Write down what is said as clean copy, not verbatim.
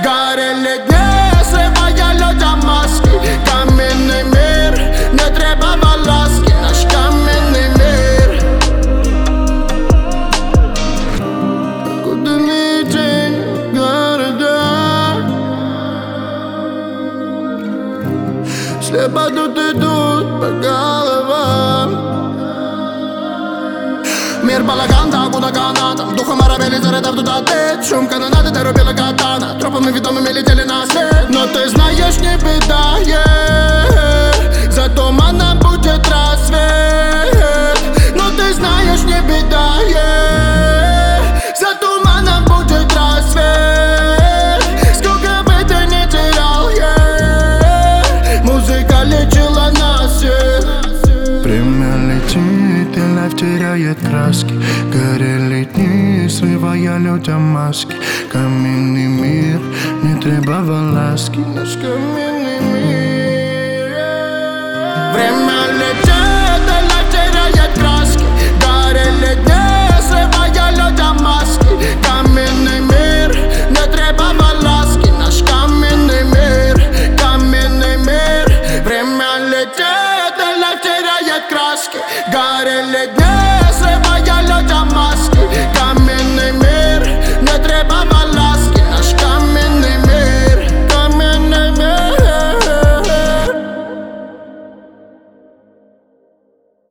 Горели дни, срывая людям маски. Каменный мир, не требовал ласки. Наш каменный мир. Кудный день города, слепо тут идут по головам. Мир балаган, да куда канатом. Духом арабели зарядав туда ты. Шум канонады, ты рубила катана. Тропами ведомыми летели на след. Но ты знаешь, не беда, за туманом будет рассвет. Но ты знаешь, не беда, за туманом будет рассвет. Сколько бы ты не терял, музыка лечила нас всех. Время летит, и лайф теряет краски. Горели дни, срывая людям маски. Каменный мир, не требовал ласки. Наш каменный мир. Время летит.